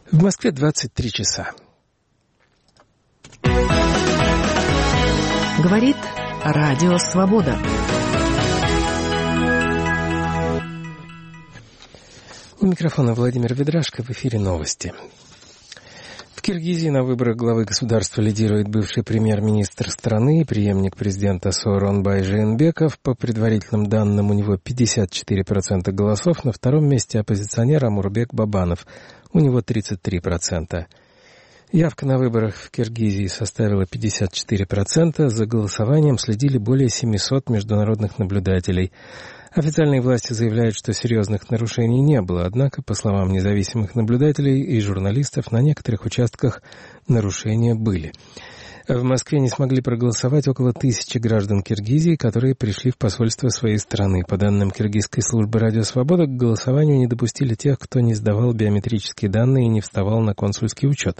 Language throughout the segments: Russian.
В Москве 23 часа. Говорит Радио Свобода. У микрофона Владимир Ведрашко, в эфире новости. В Киргизии на выборах главы государства лидирует бывший премьер-министр страны и преемник президента Сооронбай Жээнбеков. По предварительным данным, у него 54% голосов. На втором месте оппозиционер Омурбек Бабанов. У него 33%. Явка на выборах в Киргизии составила 54%. За голосованием следили более 700 международных наблюдателей. Официальные власти заявляют, что серьезных нарушений не было, однако, по словам независимых наблюдателей и журналистов, на некоторых участках нарушения были. В Москве не смогли проголосовать около 1000 граждан Киргизии, которые пришли в посольство своей страны. По данным киргизской службы «Радио Свобода», к голосованию не допустили тех, кто не сдавал биометрические данные и не вставал на консульский учет.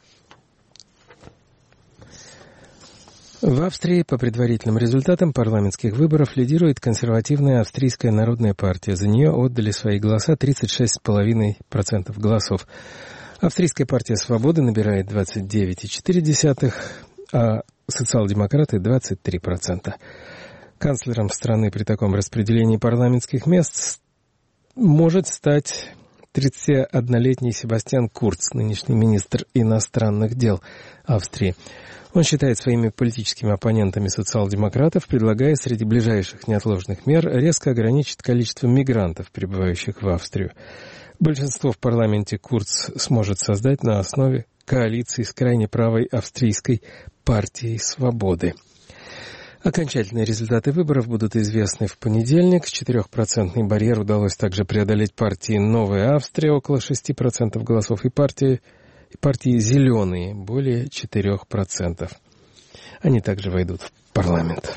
В Австрии по предварительным результатам парламентских выборов лидирует консервативная Австрийская народная партия. За нее отдали свои голоса 36,5% голосов. Австрийская партия «Свободы» набирает 29,4%, а социал-демократы 23%. Канцлером страны при таком распределении парламентских мест может стать 31-летний Себастьян Курц, нынешний министр иностранных дел Австрии. Он считает своими политическими оппонентами социал-демократов, предлагая среди ближайших неотложных мер резко ограничить количество мигрантов, прибывающих в Австрию. Большинство в парламенте Курц сможет создать на основе коалиции с крайне правой австрийской партией «Свободы». Окончательные результаты выборов будут известны в понедельник. 4% барьер удалось также преодолеть партии «Новая Австрия» около 6% голосов и партии «Зеленые» более 4%. Они также войдут в парламент.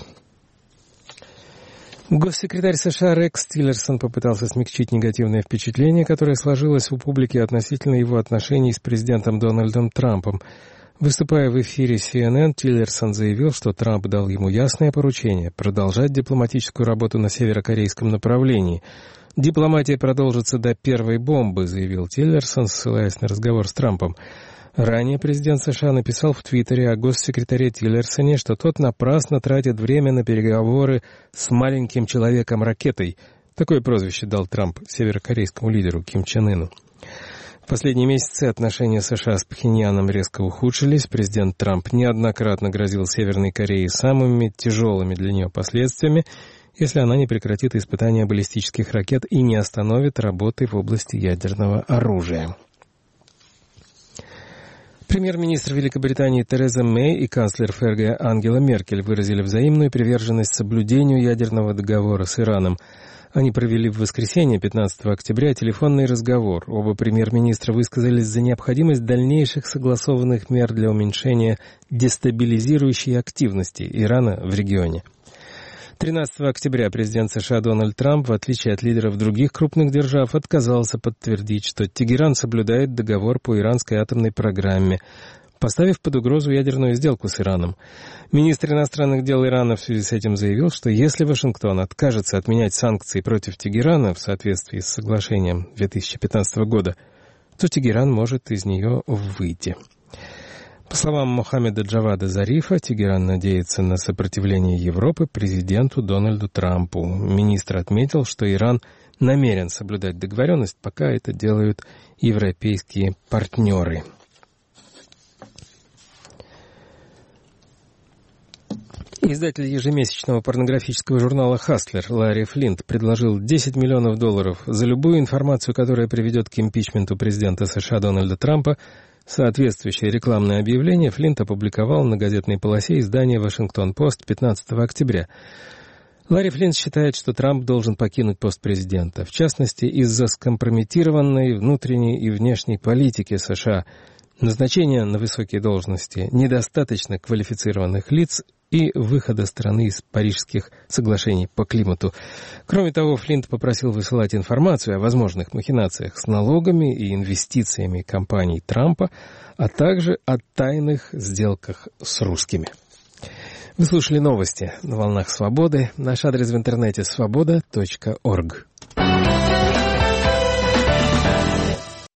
Госсекретарь США Рекс Тиллерсон попытался смягчить негативное впечатление, которое сложилось у публики относительно его отношений с президентом Дональдом Трампом. Выступая в эфире CNN, Тиллерсон заявил, что Трамп дал ему ясное поручение продолжать дипломатическую работу на северокорейском направлении. «Дипломатия продолжится до первой бомбы», — заявил Тиллерсон, ссылаясь на разговор с Трампом. Ранее президент США написал в Твиттере о госсекретаре Тиллерсоне, что тот напрасно тратит время на переговоры с маленьким человеком-ракетой. Такое прозвище дал Трамп северокорейскому лидеру Ким Чен Ыну. В последние месяцы отношения США с Пхеньяном резко ухудшились. Президент Трамп неоднократно грозил Северной Корее самыми тяжелыми для нее последствиями, если она не прекратит испытания баллистических ракет и не остановит работы в области ядерного оружия. Премьер-министр Великобритании Тереза Мэй и канцлер ФРГ Ангела Меркель выразили взаимную приверженность соблюдению ядерного договора с Ираном. Они провели в воскресенье, 15 октября, телефонный разговор. Оба премьер-министра высказались за необходимость дальнейших согласованных мер для уменьшения дестабилизирующей активности Ирана в регионе. 13 октября президент США Дональд Трамп, в отличие от лидеров других крупных держав, отказался подтвердить, что Тегеран соблюдает договор по иранской атомной программе, поставив под угрозу ядерную сделку с Ираном. Министр иностранных дел Ирана в связи с этим заявил, что если Вашингтон откажется отменять санкции против Тегерана в соответствии с соглашением 2015 года, то Тегеран может из нее выйти. По словам Мохаммеда Джавада Зарифа, Тегеран надеется на сопротивление Европы президенту Дональду Трампу. Министр отметил, что Иран намерен соблюдать договоренность, пока это делают европейские партнеры. Издатель ежемесячного порнографического журнала «Хаслер» Ларри Флинт предложил $10 миллионов за любую информацию, которая приведет к импичменту президента США Дональда Трампа. Соответствующее рекламное объявление Флинт опубликовал на газетной полосе издания «Вашингтон-Пост» 15 октября. Ларри Флинт считает, что Трамп должен покинуть пост президента, в частности, из-за скомпрометированной внутренней и внешней политики США, назначения на высокие должности недостаточно квалифицированных лиц и выхода страны из Парижских соглашений по климату. Кроме того, Флинт попросил высылать информацию о возможных махинациях с налогами и инвестициями компаний Трампа, а также о тайных сделках с русскими. Вы слушали новости на волнах Свободы. Наш адрес в интернете свобода.орг.